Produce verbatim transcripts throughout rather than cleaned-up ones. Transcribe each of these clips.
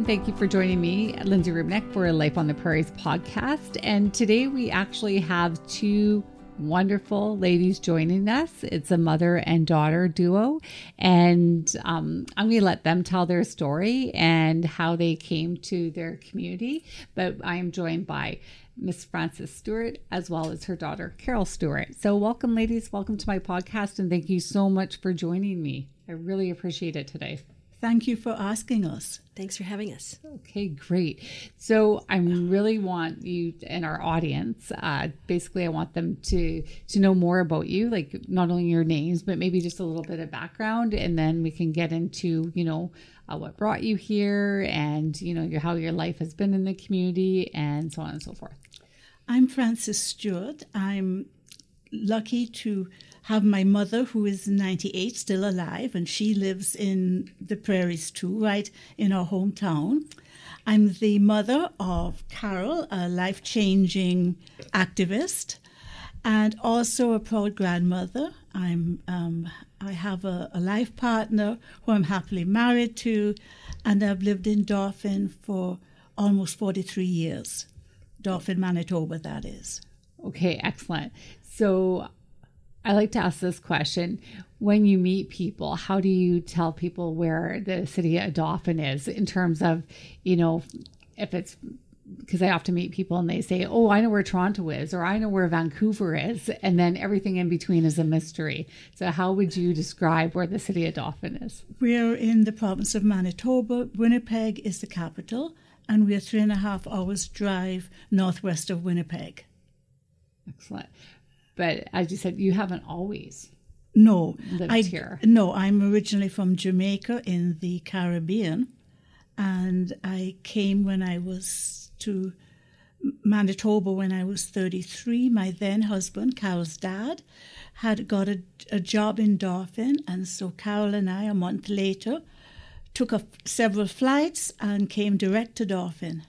Thank you for joining me, Lindsay Rubnik, for Life on the Prairies podcast. And today we actually have two wonderful ladies joining us. It's a mother and daughter duo. And um, I'm going to let them tell their story and how they came to their community. But I am joined by Miss Frances Stewart, as well as her daughter, Carol Stewart. So welcome, ladies. Welcome to my podcast. And thank you so much for joining me. I really appreciate it today. Thank you for asking us. Thanks for having us. Okay, great. So I really want you and our audience, uh, basically I want them to, to know more about you, like not only your names, but maybe just a little bit of background. And then we can get into, you know, uh, what brought you here and, you know, your, how your life has been in the community and so on and so forth. I'm Frances Stewart. I'm lucky to have my mother, who is ninety-eight, still alive, and she lives in the prairies too, right in our hometown. I'm the mother of Carol, a life-changing activist, and also a proud grandmother. I'm um, I have a, a life partner who I'm happily married to, and I've lived in Dauphin for almost forty-three years. Dauphin, Manitoba, that is. Okay, excellent. So I like to ask this question. When you meet people, how do you tell people where the city of Dauphin is in terms of, you know, if it's, because I often meet people and they say, oh, I know where Toronto is, or I know where Vancouver is, and then everything in between is a mystery. So how would you describe where the city of Dauphin is? We're in the province of Manitoba. Winnipeg is the capital, and we're three and a half hours drive northwest of Winnipeg. Excellent. But as you said, you haven't always no, lived I, here. No, I'm originally from Jamaica in the Caribbean, and I came when I was to Manitoba when I was thirty-three. My then husband, Carol's dad, had got a, a job in Dauphin, and so Carol and I, a month later, took a, several flights and came direct to Dauphin.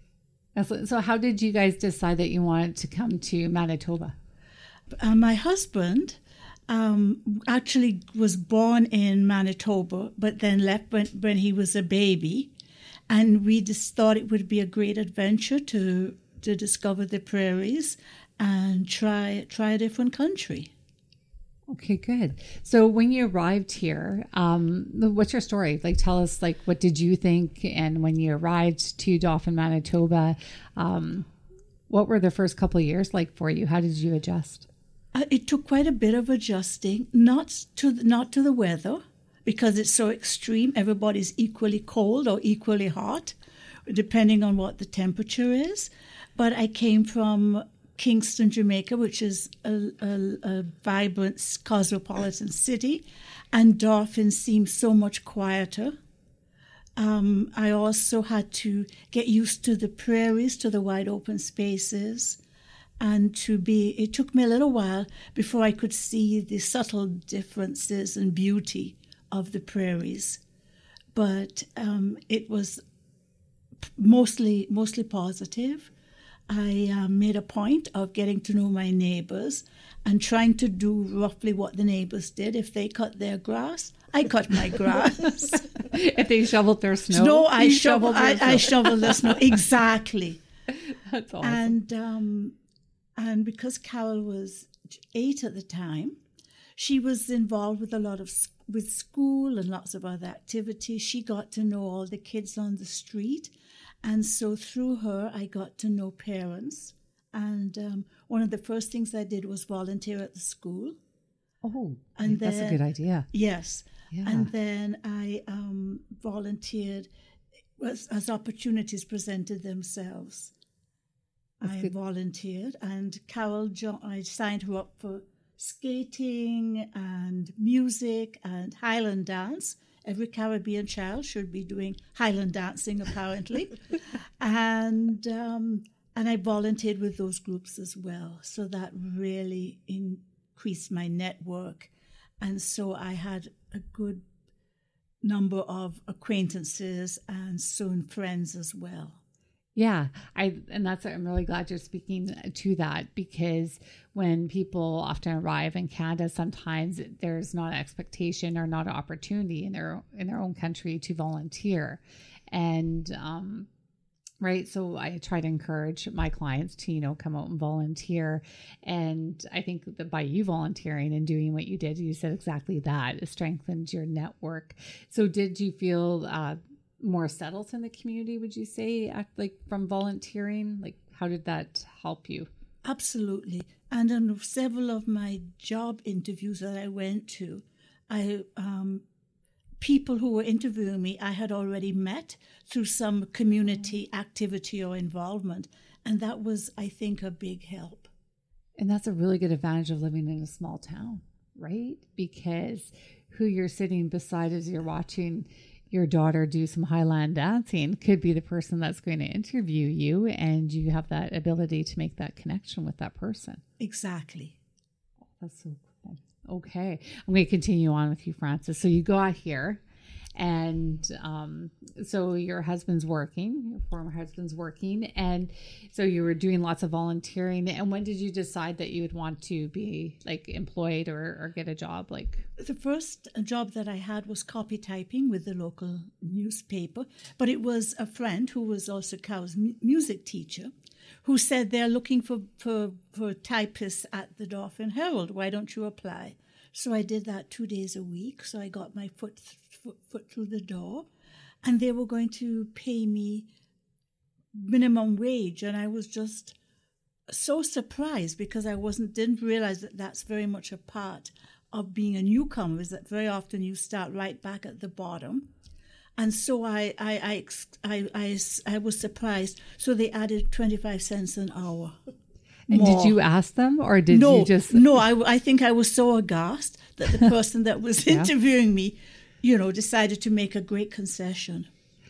So how did you guys decide that you wanted to come to Manitoba? Uh, my husband um, actually was born in Manitoba, but then left when, when he was a baby. And we just thought it would be a great adventure to to discover the prairies and try try a different country. Okay, good. So when you arrived here, um, what's your story? Like, tell us, like, what did you think? And when you arrived to Dauphin, Manitoba, um, what were the first couple of years like for you? How did you adjust? Uh, it took quite a bit of adjusting, not to the, not to the weather, because it's so extreme. Everybody's equally cold or equally hot, depending on what the temperature is. But I came from Kingston, Jamaica, which is a, a, a vibrant cosmopolitan city, and Dauphin seems so much quieter. Um, I also had to get used to the prairies, to the wide open spaces, and to be, it took me a little while before I could see the subtle differences and beauty of the prairies. But um, it was mostly mostly positive. I uh, made a point of getting to know my neighbors and trying to do roughly what the neighbors did. If they cut their grass, I cut my grass. If they shoveled their snow, snow I, shoveled shovel, I, I shoveled the snow. Exactly. That's awesome. And, um, and because Carol was eight at the time, she was involved with a lot of with school and lots of other activities. She got to know all the kids on the street. And so through her, I got to know parents. And um, one of the first things I did was volunteer at the school. Oh, and that's then, a good idea. Yes. Yeah. And then I um, volunteered as, as opportunities presented themselves. That's I good. volunteered. And Carol, jo- I signed her up for skating and music and Highland dance. Every Caribbean child should be doing Highland dancing, apparently. and um, and I volunteered with those groups as well. So that really increased my network. And so I had a good number of acquaintances and soon friends as well. Yeah, I and that's I'm really glad you're speaking to that, because when people often arrive in Canada, sometimes there's not an expectation or not an opportunity in their in their own country to volunteer. And, um, right. So I try to encourage my clients to, you know, come out and volunteer. And I think that by you volunteering and doing what you did, you said exactly that. It strengthened your network. So did you feel uh, more settled in the community, would you say, act like from volunteering? Like, how did that help you? Absolutely. And on several of my job interviews that I went to, I um, people who were interviewing me, I had already met through some community activity or involvement. And that was, I think, a big help. And that's a really good advantage of living in a small town, right? Because who you're sitting beside as you're watching your daughter do some Highland dancing could be the person that's going to interview you, and you have that ability to make that connection with that person. Exactly. That's so cool. Okay. I'm going to continue on with you, Frances. So you got here, and um, so your husband's working, your former husband's working, and so you were doing lots of volunteering. And when did you decide that you would want to be like employed or, or get a job? Like the first job that I had was copy typing with the local newspaper, but it was a friend who was also Carol's music teacher who said they're looking for, for, for typists at the Dauphin Herald. Why don't you apply? So I did that two days a week. So I got my foot, foot, foot through the door, and they were going to pay me minimum wage. And I was just so surprised because I wasn't, didn't realize that that's very much a part of being a newcomer, is that very often you start right back at the bottom. And so I, I, I, I, I, I was surprised. So they added twenty-five cents an hour. And more. Did you ask them, or did no, you just? No, I, I think I was so aghast that the person that was yeah. interviewing me, you know, decided to make a great concession.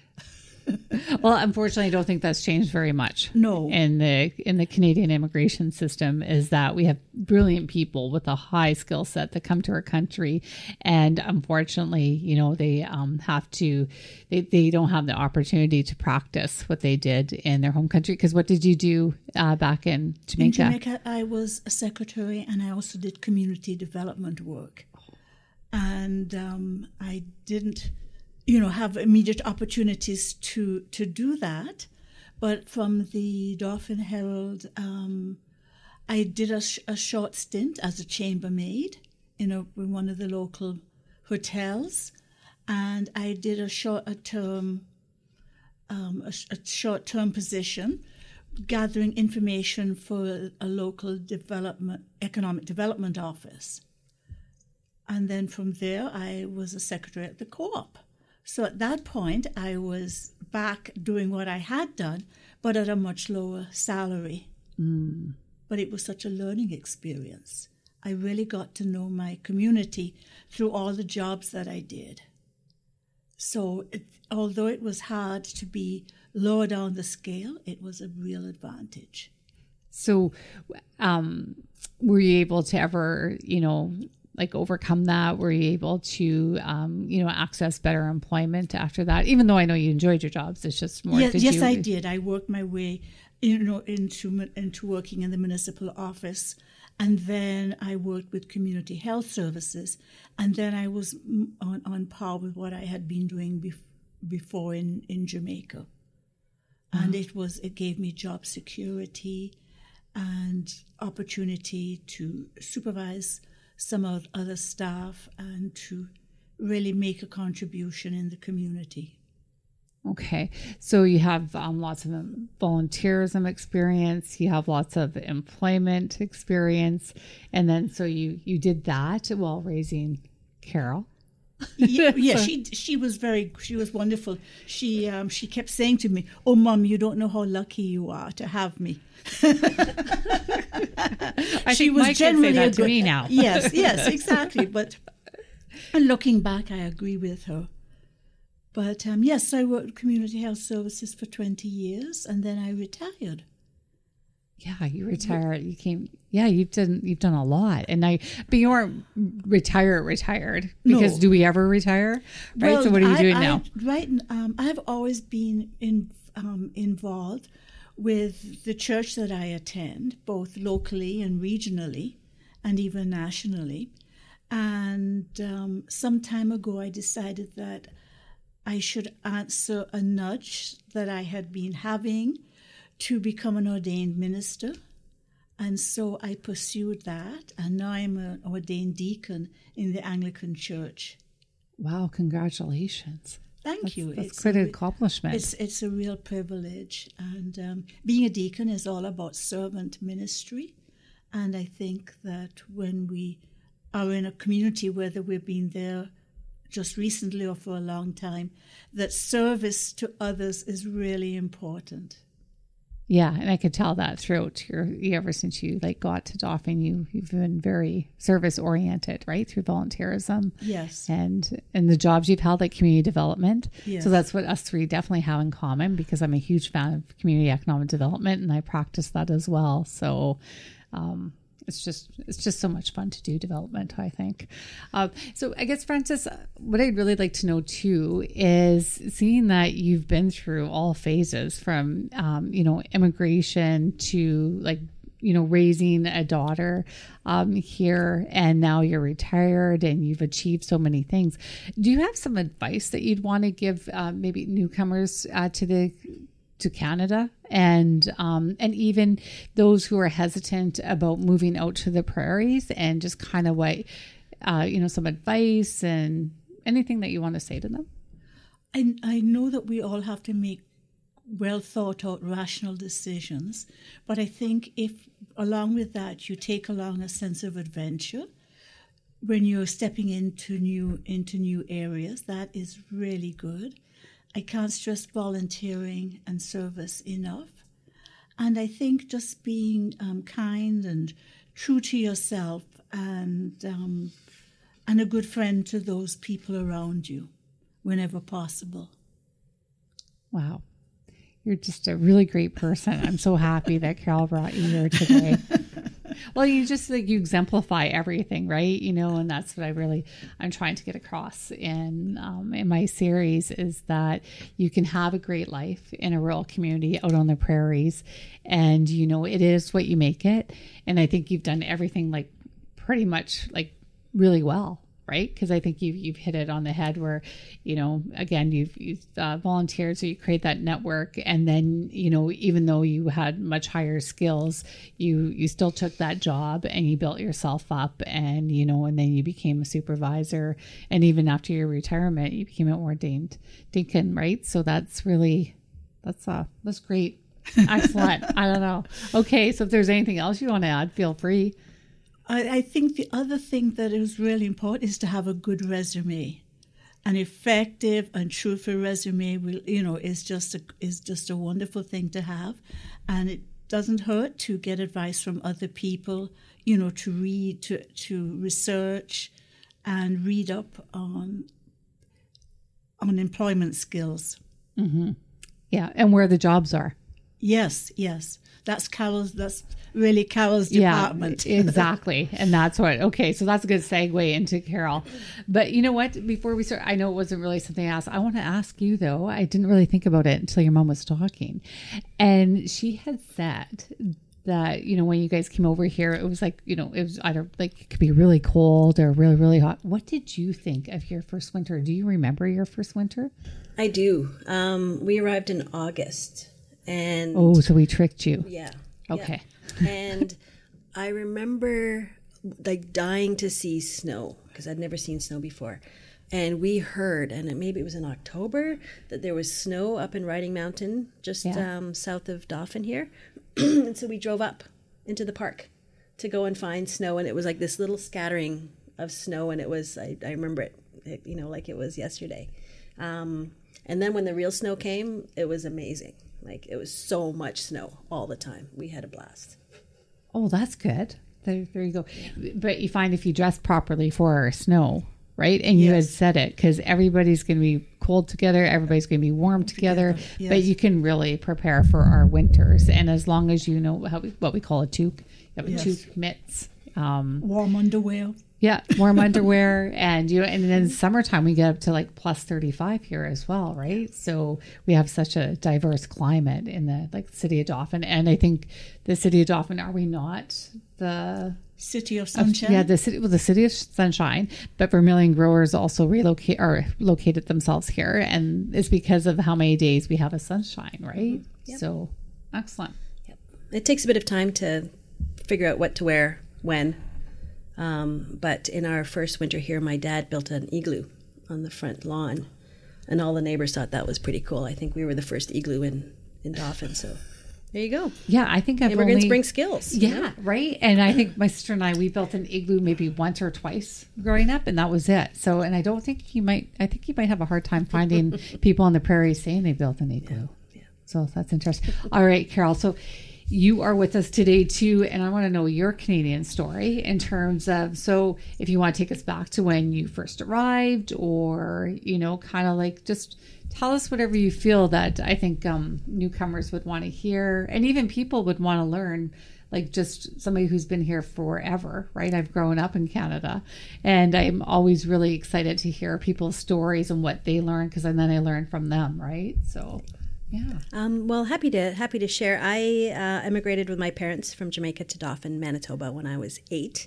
Well, unfortunately, I don't think that's changed very much. No. In the in the Canadian immigration system, is that we have brilliant people with a high skill set that come to our country, and unfortunately, you know, they um, have to, they, they don't have the opportunity to practice what they did in their home country. Because what did you do uh, back in Jamaica? In Jamaica, I was a secretary, and I also did community development work, and um, I didn't. you know, have immediate opportunities to, to do that. But from the Dauphin Herald, um, I did a, sh- a short stint as a chambermaid in, a, in one of the local hotels. And I did a short a term, um, a, a short-term position, gathering information for a local development, economic development office. And then from there, I was a secretary at the co-op. So at that point, I was back doing what I had done, but at a much lower salary. Mm. But it was such a learning experience. I really got to know my community through all the jobs that I did. So it, although it was hard to be lower down the scale, it was a real advantage. So um, were you able to ever, you know, like overcome that? Were you able to, um, you know, access better employment after that? Even though I know you enjoyed your jobs, it's just more. Yes, did yes, you... I did. I worked my way, you know, into into working in the municipal office, and then I worked with community health services, and then I was on, on par with what I had been doing bef- before in in Jamaica, uh-huh. And it was it gave me job security and opportunity to supervise some of other staff and to really make a contribution in the community. Okay. So you have um, lots of volunteerism experience, you have lots of employment experience, and then so you, you did that while raising Carol. yeah, yeah she she was very she was wonderful. She um she kept saying to me, "Oh, Mom, you don't know how lucky you are to have me." I she think was Mike generally say that to good, me now. yes, yes, exactly. But and looking back, I agree with her. But um, yes, I worked community health services for twenty years, and then I retired. Yeah, you retired. You came. Yeah, you've done. You've done a lot, and I. But you weren't retired. Retired because no. Do we ever retire? Right. Well, so what are you I, doing I, now? Right. Um, I've always been in, um, involved with the church that I attend, both locally and regionally, and even nationally. And um, some time ago, I decided that I should answer a nudge that I had been having to become an ordained minister. And so I pursued that, and now I'm an ordained deacon in the Anglican Church. Wow, congratulations. Thank that's, you. That's it's quite a, an accomplishment. It's, it's a real privilege. And um, being a deacon is all about servant ministry. And I think that when we are in a community, whether we've been there just recently or for a long time, that service to others is really important. Yeah, and I could tell that throughout your ever since you like got to Dauphin, you you've been very service oriented, right, through volunteerism. Yes, and and the jobs you've held, like community development. Yes. So that's what us three definitely have in common, because I'm a huge fan of community economic development, and I practice that as well. So, um, it's just it's just so much fun to do development, I think. Uh, so I guess, Frances, what I'd really like to know too is, seeing that you've been through all phases from um, you know, immigration to like, you know, raising a daughter um, here, and now you're retired and you've achieved so many things. Do you have some advice that you'd want to give uh, maybe newcomers uh, to the to Canada, and um, and even those who are hesitant about moving out to the prairies, and just kind of what, uh, you know, some advice and anything that you want to say to them? I, I know that we all have to make well thought out rational decisions, but I think if along with that you take along a sense of adventure when you're stepping into new into new areas, that is really good. I can't stress volunteering and service enough. And I think just being um, kind and true to yourself, and um, and a good friend to those people around you whenever possible. Wow. You're just a really great person. I'm so happy that Carol brought you here today. Well, you just like you exemplify everything, right? You know, and that's what I really I'm trying to get across in um, in my series, is that you can have a great life in a rural community out on the prairies, and you know, it is what you make it. And I think you've done everything like pretty much like really well, right? Because I think you've you've hit it on the head. Where, you know, again, you've, you've uh, volunteered, so you create that network, and then, you know, even though you had much higher skills, you you still took that job and you built yourself up, and you know, and then you became a supervisor, and even after your retirement, you became an ordained deacon, right? So that's really that's uh that's great, excellent. I don't know. Okay, so if there's anything else you want to add, feel free. I think the other thing that is really important is to have a good resume. An effective and truthful resume will, you know, is just a, is just a wonderful thing to have, and it doesn't hurt to get advice from other people, you know, to read, to to research, and read up on on employment skills. Mm-hmm. Yeah, and where the jobs are. Yes, yes. That's Carol's, that's really Carol's department. Yeah, exactly. And that's what, okay, so that's a good segue into Carol. But you know what, before we start, I know it wasn't really something I asked. I want to ask you though, I didn't really think about it until your mom was talking. And she had said that, you know, when you guys came over here, it was like, you know, it was either like, it could be really cold or really, really hot. What did you think of your first winter? Do you remember your first winter? I do. Um, we arrived in August. And oh, so we tricked you. Yeah. Okay. Yeah. And I remember like dying to see snow, because I'd never seen snow before. And we heard, and maybe it was in October, that there was snow up in Riding Mountain, just yeah. um, south of Dauphin here. And so we drove up into the park to go and find snow. And it was like this little scattering of snow. And it was, I, I remember it, it, you know, like it was yesterday. Um, and then when the real snow came, it was amazing. Like, it was so much snow all the time. We had a blast. Oh, that's good. There, there you go. But you find if you dress properly for snow, right? And you yes. had said it, because everybody's going to be cold together. Everybody's going to be warm together. together. Yes. But you can really prepare for our winters. And as long as you know how we, what we call a toque, you have a yes. toque, mitts. Um, warm underwear. Yeah, warm underwear, and you know, and then summertime we get up to like plus thirty-five here as well, right? So we have such a diverse climate in the like city of Dauphin, and I think the city of Dauphin, are we not the City of Sunshine? Uh, yeah, the city, well, the city of Sunshine, but Vermilion Growers also relocate or located themselves here, and it's because of how many days we have a sunshine, right? Mm-hmm. Yep. So excellent. Yep. It takes a bit of time to figure out what to wear when. Um, but in our first winter here, my dad built an igloo on the front lawn, and all the neighbors thought that was pretty cool. I think we were the first igloo in, in Dauphin, so there you go. Yeah, I think I've Immigrants only, bring skills. Yeah, you know? right. And I think my sister and I, we built an igloo maybe once or twice growing up, and that was it. So, and I don't think you might, I think you might have a hard time finding people on the prairie saying they built an igloo. Yeah. So that's interesting. All right, Carol. So you are with us today too, and I want to know your Canadian story in terms of, so if you want to take us back to when you first arrived, or, you know, kind of like just tell us whatever you feel that I think um, newcomers would want to hear, and even people would want to learn, like just somebody who's been here forever, right? I've grown up in Canada, and I'm always really excited to hear people's stories and what they learn, because then I learn from them, right? So yeah. Um, well, happy to happy to share. I uh, emigrated with my parents from Jamaica to Dauphin, Manitoba when I was eight,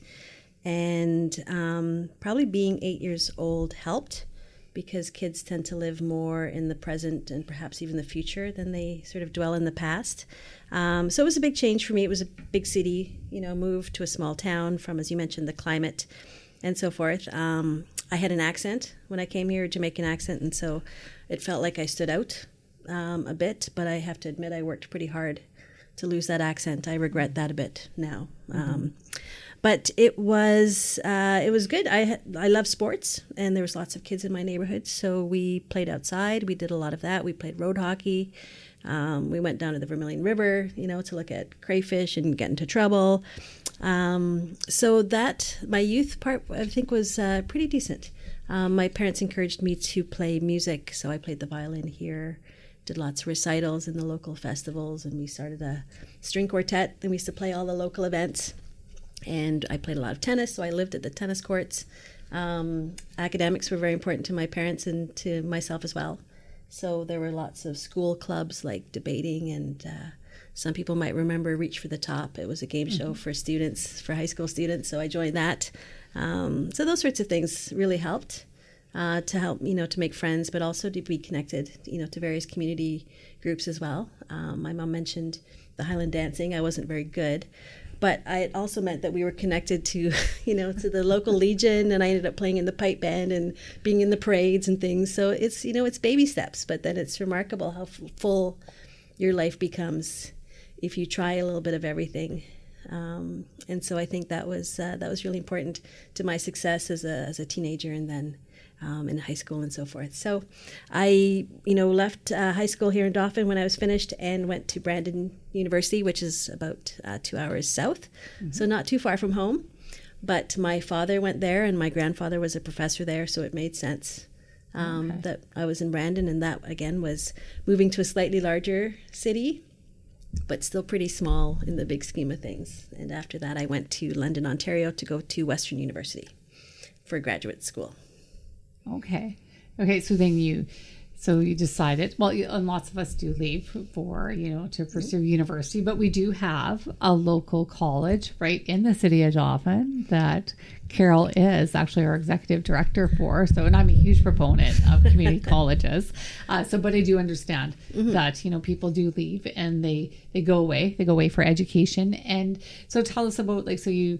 and um, probably being eight years old helped, because kids tend to live more in the present and perhaps even the future than they sort of dwell in the past. Um, so it was a big change for me. It was a big city, you know, moved to a small town from, as you mentioned, the climate and so forth. Um, I had an accent when I came here, a Jamaican accent, and so it felt like I stood out um, a bit, but I have to admit I worked pretty hard to lose that accent. I regret that a bit now. Mm-hmm. Um, but it was uh, it was good. I I love sports, and there was lots of kids in my neighborhood, so we played outside. We did a lot of that. We played road hockey. Um, we went down to the Vermilion River, you know, to look at crayfish and get into trouble. Um, so that, my youth part, I think, was uh, pretty decent. Um, my parents encouraged me to play music, so I played the violin here, did lots of recitals in the local festivals, and we started a string quartet, and we used to play all the local events. And I played a lot of tennis, so I lived at the tennis courts. Um, academics were very important to my parents and to myself as well. So there were lots of school clubs like debating, and uh, some people might remember Reach for the Top. It was a game show mm-hmm. for students, for high school students, so I joined that. Um, so those sorts of things really helped uh, to help, you know, to make friends, but also to be connected, you know, to various community groups as well. Um, my mom mentioned the Highland dancing. I wasn't very good, but it also meant that we were connected to, you know, to the local Legion, and I ended up playing in the pipe band and being in the parades and things. So it's, you know, it's baby steps, but then it's remarkable how f- full your life becomes if you try a little bit of everything. Um, and so I think that was uh, that was really important to my success as a as a teenager, and then um, in high school and so forth. So I, you know, left uh, high school here in Dauphin when I was finished, and went to Brandon University, which is about uh, two hours south, mm-hmm. so not too far from home. But my father went there, and my grandfather was a professor there, so it made sense um, okay. that I was in Brandon, and that again was moving to a slightly larger city, but still pretty small in the big scheme of things. And after that, I went to London, Ontario to go to Western University for graduate school. Okay. Okay, so then you, so you decided, well, and lots of us do leave for, you know, to pursue mm-hmm. university, but we do have a local college right in the city of Dauphin that Carol is actually our executive director for. So, and I'm a huge proponent of community colleges. Uh, so, but I do understand mm-hmm. that, you know, people do leave and they, they go away, they go away for education. And so tell us about, like, so you,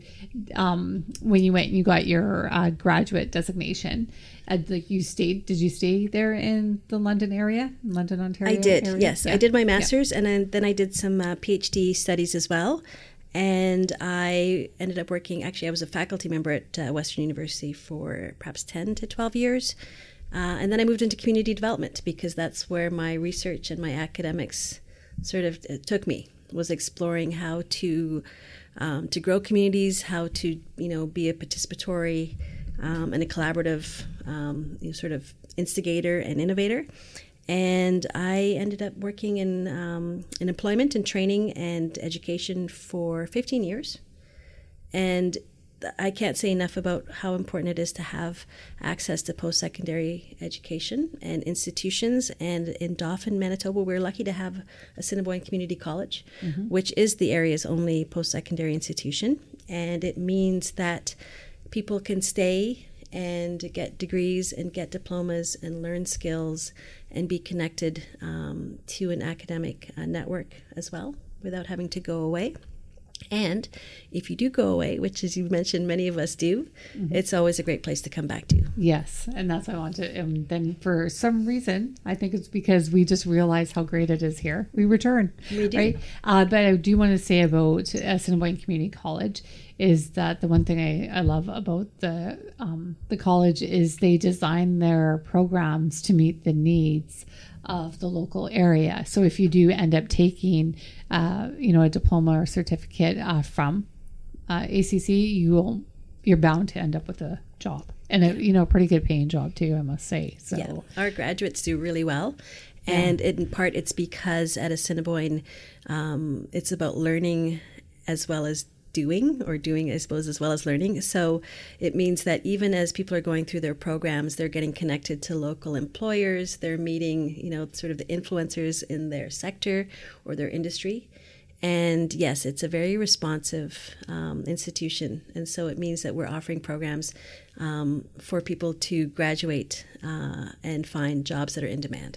um, when you went and you got your uh, graduate designation, uh, like you stayed, did you stay there in the London area, London, Ontario? I did, area? yes. Yeah. I did my master's yeah. and then, then I did some uh, PhD studies as well. And I ended up working, actually I was a faculty member at uh, Western University for perhaps ten to twelve years. Uh, and then I moved into community development, because that's where my research and my academics sort of uh, took me, was exploring how to um, to grow communities, how to, you know, be a participatory um, and a collaborative um, you know, sort of instigator and innovator. And I ended up working in um, in employment and training and education for fifteen years. And I can't say enough about how important it is to have access to post-secondary education and institutions. And in Dauphin, Manitoba, we're lucky to have Assiniboine Community College, mm-hmm. which is the area's only post-secondary institution. And it means that people can stay and get degrees and get diplomas and learn skills and be connected um, to an academic uh, network as well without having to go away. And if you do go away, which as you mentioned, many of us do, mm-hmm. it's always a great place to come back to. Yes. And that's what I want to, and then for some reason, I think it's because we just realize how great it is here. We return. We do. Right? Uh, but I do want to say about Assiniboine Community College is that the one thing I, I love about the um, the college is they design their programs to meet the needs of the local area. So if you do end up taking, uh, you know, a diploma or certificate uh, from uh, A C C, you will, you're bound to end up with a job, and a, you know, pretty good paying job too, I must say. So yeah, our graduates do really well. And yeah. in part, it's because at Assiniboine, um, it's about learning as well as doing, or doing, I suppose, as well as learning. So it means that even as people are going through their programs, they're getting connected to local employers, they're meeting, you know, sort of the influencers in their sector or their industry. And yes, it's a very responsive um, institution. And so it means that we're offering programs um, for people to graduate uh, and find jobs that are in demand.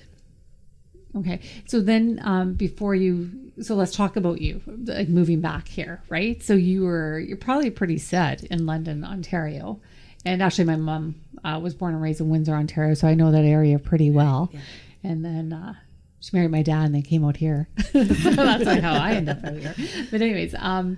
Okay. So then um, before you, so let's talk about you, like moving back here, right? So you were, you're probably pretty set in London, Ontario. And actually my mom uh, was born and raised in Windsor, Ontario. So I know that area pretty well. Yeah. And then uh, she married my dad and they came out here. So that's like how I ended up out here. But anyways, um,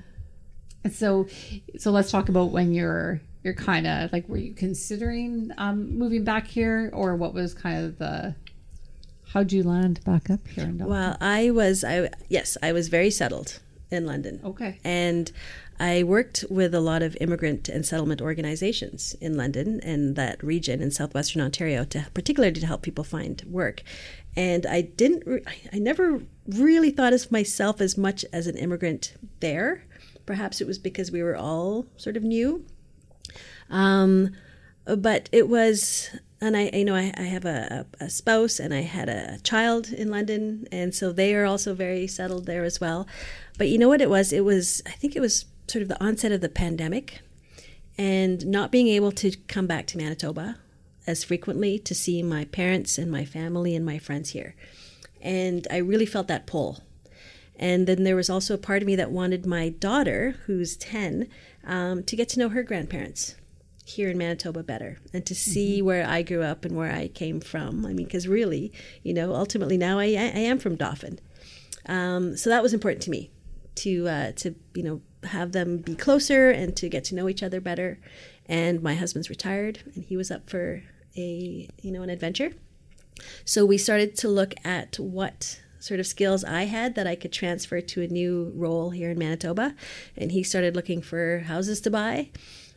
so, so let's talk about when you're, you're kind of like, were you considering um, moving back here, or what was kind of the, how'd you land back up here in Dublin? Well, I was, I yes, I was very settled in London. Okay. And I worked with a lot of immigrant and settlement organizations in London and that region in southwestern Ontario, to particularly to help people find work. And I didn't, re- I never really thought of myself as much as an immigrant there. Perhaps it was because we were all sort of new. Um, but it was... And I, you know, I, I have a, a spouse and I had a child in London, and so they are also very settled there as well. But you know what it was? It was, I think it was sort of the onset of the pandemic, and not being able to come back to Manitoba as frequently to see my parents and my family and my friends here. And I really felt that pull. And then there was also a part of me that wanted my daughter, who's ten, um, to get to know her grandparents here in Manitoba better, and to see mm-hmm. where I grew up and where I came from. I mean, because really, you know, ultimately now I, I am from Dauphin. Um, so that was important to me, to, uh, to, you know, have them be closer and to get to know each other better. And my husband's retired and he was up for a, you know, an adventure. So we started to look at what sort of skills I had that I could transfer to a new role here in Manitoba. And he started looking for houses to buy.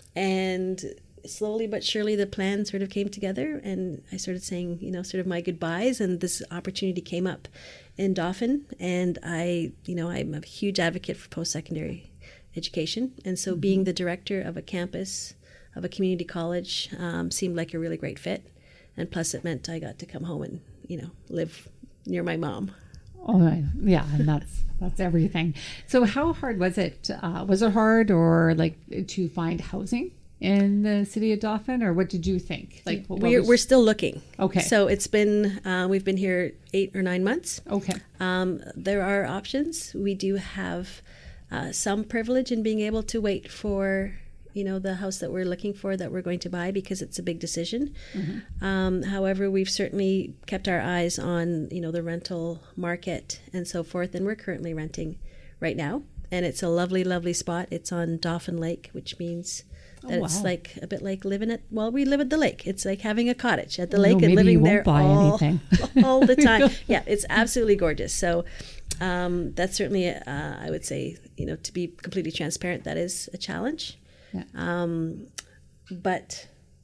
And slowly but surely the plan sort of came together, and I started saying, you know, sort of my goodbyes, and this opportunity came up in Dauphin. And I, you know, I'm a huge advocate for post-secondary education. And so mm-hmm. being the director of a campus, of a community college, um, seemed like a really great fit. And plus it meant I got to come home and, you know, live near my mom. Oh, yeah, and that's that's everything. So how hard was it? Uh, was it hard or like to find housing in the city of Dauphin, or what did you think? Like what we're was... we're still looking. Okay. So it's been uh, we've been here eight or nine months. Okay. Um, there are options. We do have uh, some privilege in being able to wait for, you know, the house that we're looking for, that we're going to buy, because it's a big decision. Mm-hmm. Um, however, we've certainly kept our eyes on, you know, the rental market and so forth, and we're currently renting right now. And it's a lovely, lovely spot. It's on Dauphin Lake, which means that oh, wow. it's like a bit like living at, well, we live at the lake. It's like having a cottage at the oh, lake no, and living you won't there buy all, anything. all the time. Yeah, it's absolutely gorgeous. So um, that's certainly, uh, I would say, you know, to be completely transparent, that is a challenge. Yeah. Um, but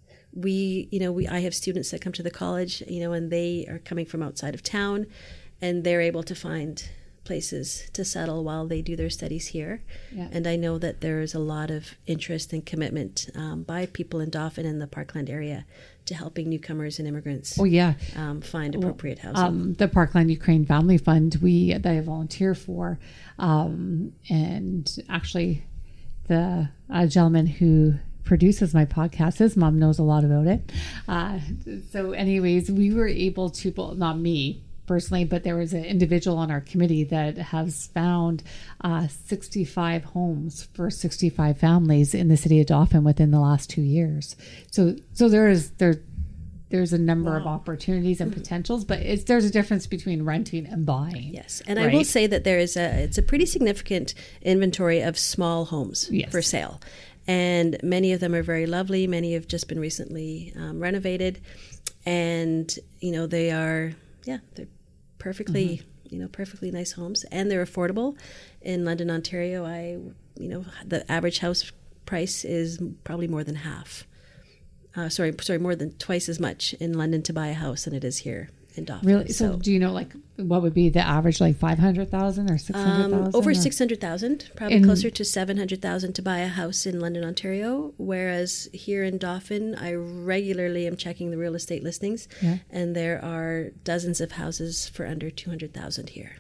we, you know, we, I have students that come to the college, you know, and they are coming from outside of town, and they're able to find places to settle while they do their studies here. Yeah. And I know that there's a lot of interest and commitment um, by people in Dauphin and the Parkland area to helping newcomers and immigrants Oh yeah, um, find appropriate housing. um, the Parkland Ukraine Family Fund we that I volunteer for, um, and actually, the uh, gentleman who produces my podcast, his mom knows a lot about it. Uh, so, anyways, we were able to, well, not me personally, but there was an individual on our committee that has found uh, sixty-five homes for sixty-five families in the city of Dauphin within the last two years. So, so there is there, there's a number wow. of opportunities and potentials, but it's, there's a difference between renting and buying. Yes, and right? I will say that there is a it's a pretty significant inventory of small homes yes. for sale, and many of them are very lovely. Many have just been recently um, renovated, and you know they are yeah they're perfectly mm-hmm. you know perfectly nice homes, and they're affordable. In London, Ontario, I you know the average house price is probably more than half. Uh, sorry, sorry, more than twice as much in London to buy a house than it is here in Dauphin. Really? So, so do you know like what would be the average, like five hundred thousand or six hundred thousand? Um, over six hundred thousand, probably in, closer to seven hundred thousand to buy a house in London, Ontario. Whereas here in Dauphin, I regularly am checking the real estate listings, yeah. and there are dozens of houses for under two hundred thousand here.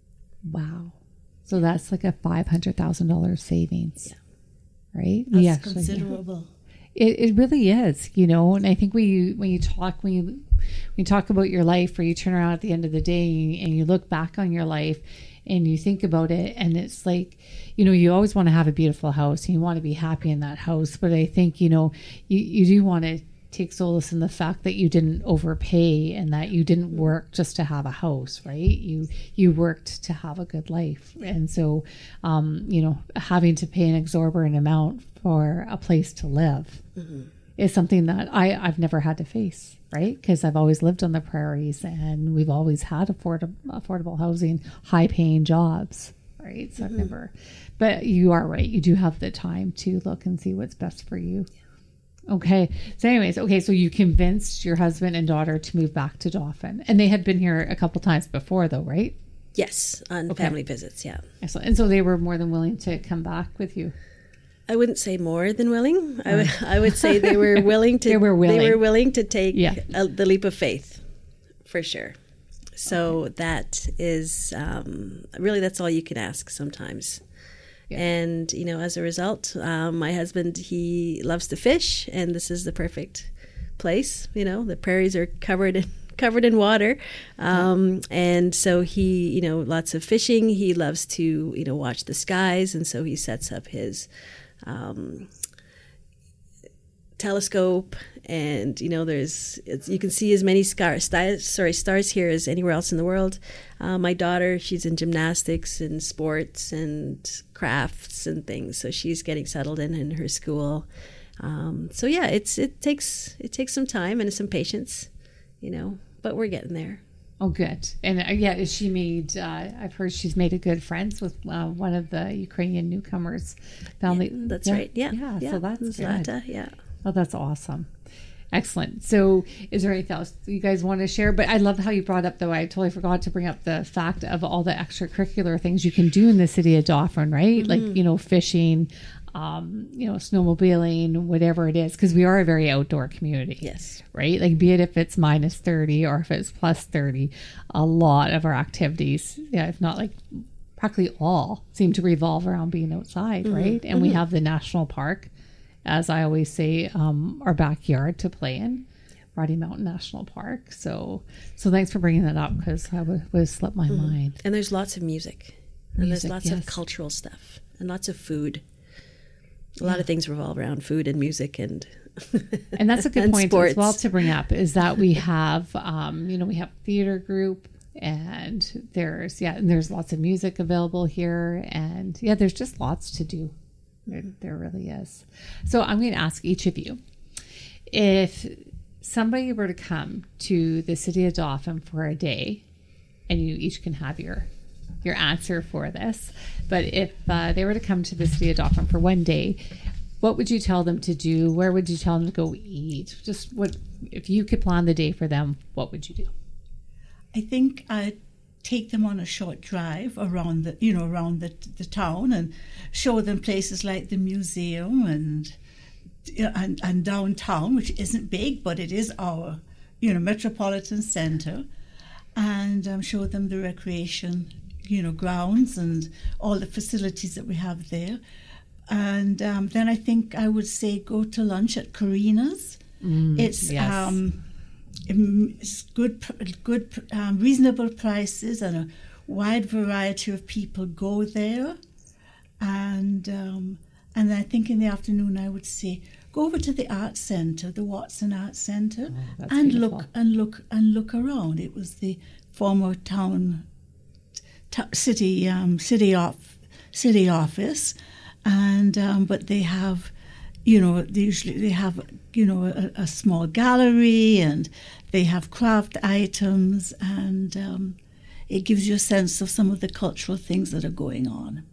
Wow. So that's like a five hundred thousand dollars savings. Yeah. Right? That's we actually, considerable. It, it really is, you know, and I think when you, when you talk, when you, when you talk about your life, or you turn around at the end of the day and you look back on your life and you think about it, and it's like, you know, you always want to have a beautiful house and you want to be happy in that house. But I think, you know, you, you do want to take solace in the fact that you didn't overpay and that you didn't work just to have a house, right? You you worked to have a good life. And so, um, you know, having to pay an exorbitant amount for a place to live mm-hmm. is something that I, I've never had to face, right? Because I've always lived on the prairies and we've always had affordable, affordable housing, high-paying jobs, right? So mm-hmm. I've never, but you are right. You do have the time to look and see what's best for you. Yeah. Okay. So anyways, okay. So you convinced your husband and daughter to move back to Dauphin, and they had been here a couple times before though, right? Yes. On okay. family visits. Yeah. Excellent. And so they were more than willing to come back with you. I wouldn't say more than willing. I would, I would say they were willing to, they were willing. They were willing to take yeah. a, the leap of faith for sure. So okay. that is, um, really, that's all you can ask sometimes. Yeah. And, you know, as a result, um, my husband, he loves to fish, and this is the perfect place. You know, the prairies are covered in, covered in water. Um, yeah. And so he, you know, lots of fishing. He loves to, you know, watch the skies. And so he sets up his um, telescope. And, you know, there's, it's, you can see as many stars, sorry, stars here as anywhere else in the world. Uh, my daughter, she's in gymnastics and sports and crafts and things. So she's getting settled in in her school. Um, so yeah, it's, it takes, it takes some time and some patience, you know, but we're getting there. Oh, good. And uh, yeah, she made, uh, I've heard she's made a good friends with uh, one of the Ukrainian newcomers family. Yeah, that's yeah. right. Yeah. Yeah. yeah. So that's Zlata, good. Yeah. Oh, that's awesome. Excellent. So is there anything else you guys want to share? But I love how you brought up, though, I totally forgot to bring up the fact of all the extracurricular things you can do in the city of Dauphin, right? Mm-hmm. Like, you know, fishing, um, you know, snowmobiling, whatever it is, because we are a very outdoor community. Yes. Right? Like, be it if it's minus thirty or if it's plus thirty, a lot of our activities, yeah, if not like practically all, seem to revolve around being outside, mm-hmm. right? And mm-hmm. we have the national park, as I always say, um, our backyard to play in, Rocky Mountain National Park. So, so thanks for bringing that up, because I would have slipped my mm-hmm. mind. And there's lots of music, and music, there's lots yes. of cultural stuff, and lots of food. A yeah. lot of things revolve around food and music, and and that's a good point sports. as well to bring up. Is that we have, um, you know, we have theater group, and there's yeah, and there's lots of music available here, and yeah, there's just lots to do. There, there really is. So I'm going to ask each of you, if somebody were to come to the city of Dauphin for a day, and you each can have your your answer for this, but if uh, they were to come to the city of Dauphin for one day, what would you tell them to do? Where would you tell them to go eat? Just what, if you could plan the day for them, what would you do? I think I take them on a short drive around the, you know, around the, the town and show them places like the museum and, and, and downtown, which isn't big, but it is our, you know, metropolitan center, and um, show them the recreation, you know, grounds and all the facilities that we have there. And um, then I think I would say go to lunch at Karina's. Mm, it's yes. um, it's good, good, um, reasonable prices, and a wide variety of people go there. And um, and I think in the afternoon I would say go over to the art center, the Watson Art Center, oh, and beautiful. look and look and look around. It was the former town, t- city, um, city off, city office, and um, but they have, you know, they usually they have, you know, a, a small gallery, and they have craft items, and um, it gives you a sense of some of the cultural things that are going on.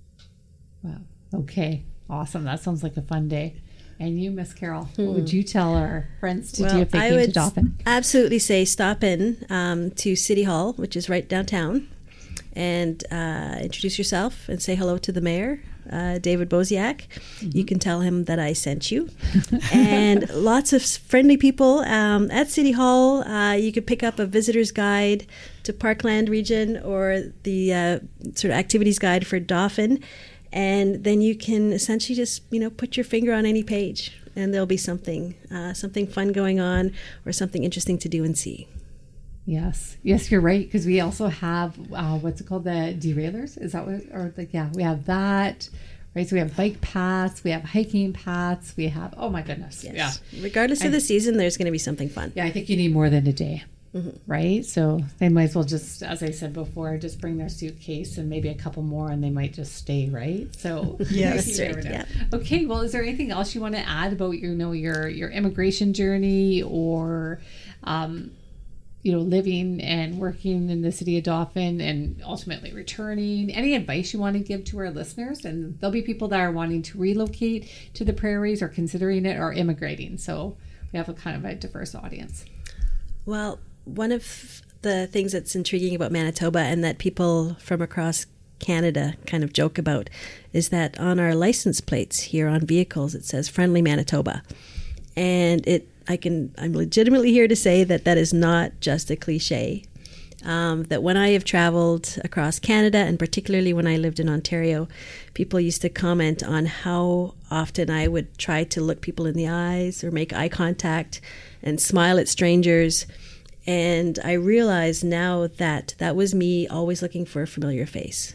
Wow. Okay. Awesome. That sounds like a fun day. And you, Miss Carol, hmm. what would you tell our friends to well, do if they I came would to Dauphin? Absolutely say stop in um, to City Hall, which is right downtown, and uh, introduce yourself and say hello to the mayor, uh, David Boziak. Mm-hmm. You can tell him that I sent you. And lots of friendly people um, at City Hall. Uh, you could pick up a visitor's guide to Parkland region or the uh, sort of activities guide for Dauphin. And then you can essentially just, you know, put your finger on any page, and there'll be something, uh, something fun going on, or something interesting to do and see. Yes, yes, you're right. Because we also have uh, what's it called, the derailers? Is that what? Or like, yeah, we have that. Right. So we have bike paths, we have hiking paths, we have. Oh my goodness. Yes. Yeah. Regardless and, of the season, there's going to be something fun. Yeah, I think you need more than a day. Mm-hmm. Right? So they might as well just, as I said before, just bring their suitcase and maybe a couple more, and they might just stay, right? So yes, right, yeah. Okay, well, is there anything else you want to add about, you know, your your immigration journey, or um, you know, living and working in the city of Dauphin and ultimately returning? Any advice you want to give to our listeners? And there'll be people that are wanting to relocate to the prairies or considering it, or immigrating. So we have a kind of a diverse audience. Well, one of the things that's intriguing about Manitoba, and that people from across Canada kind of joke about, is that on our license plates here on vehicles it says Friendly Manitoba. And it I can I'm legitimately here to say that that is not just a cliche. Um, that when I have traveled across Canada, and particularly when I lived in Ontario, people used to comment on how often I would try to look people in the eyes or make eye contact and smile at strangers. And I realize now that that was me always looking for a familiar face.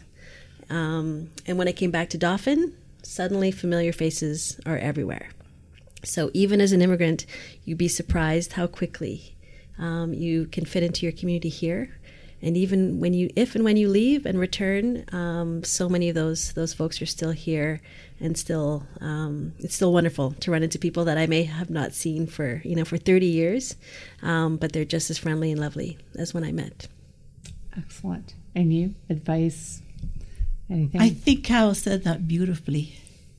Um, and when I came back to Dauphin, suddenly familiar faces are everywhere. So even as an immigrant, you'd be surprised how quickly um, you can fit into your community here. And even when you, if and when you leave and return, um, so many of those those folks are still here, and still, um, it's still wonderful to run into people that I may have not seen for, you know, for thirty years, um, but they're just as friendly and lovely as when I met. Excellent. And you, advice, anything? I think Carol said that beautifully.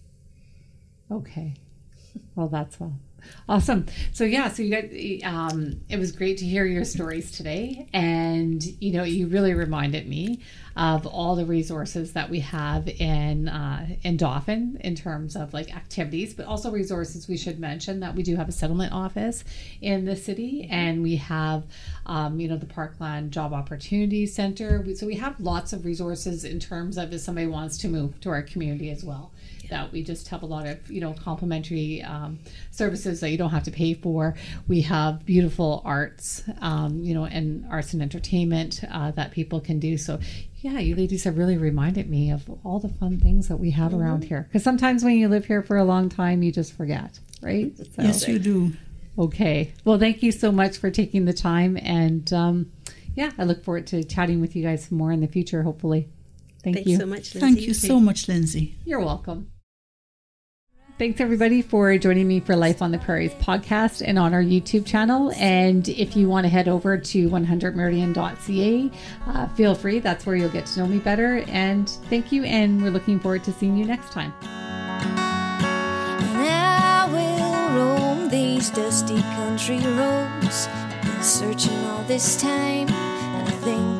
Okay. Well, that's well. Awesome. So yeah, so you got, um, it was great to hear your stories today. And, you know, you really reminded me of all the resources that we have in, uh, in Dauphin in terms of like activities, but also resources. We should mention that we do have a settlement office in the city, and we have, um, you know, the Parkland Job Opportunity Center. So we have lots of resources in terms of if somebody wants to move to our community as well. That we just have a lot of, you know, complimentary um, services that you don't have to pay for. We have beautiful arts, um, you know, and arts and entertainment uh, that people can do. So, yeah, you ladies have really reminded me of all the fun things that we have mm-hmm. around here. Because sometimes when you live here for a long time, you just forget, right? So, yes, you do. Okay. Well, thank you so much for taking the time. And, um, yeah, I look forward to chatting with you guys more in the future, hopefully. Thank Thanks you. so much, Lindsay. Thank you so much, Lindsay. You're welcome. Thanks, everybody, for joining me for Life on the Prairies podcast and on our YouTube channel. And if you want to head over to one hundred meridian dot c a, uh, feel free. That's where you'll get to know me better. And thank you. And we're looking forward to seeing you next time. And I will roam these dusty country roads. Been searching all this time, and I think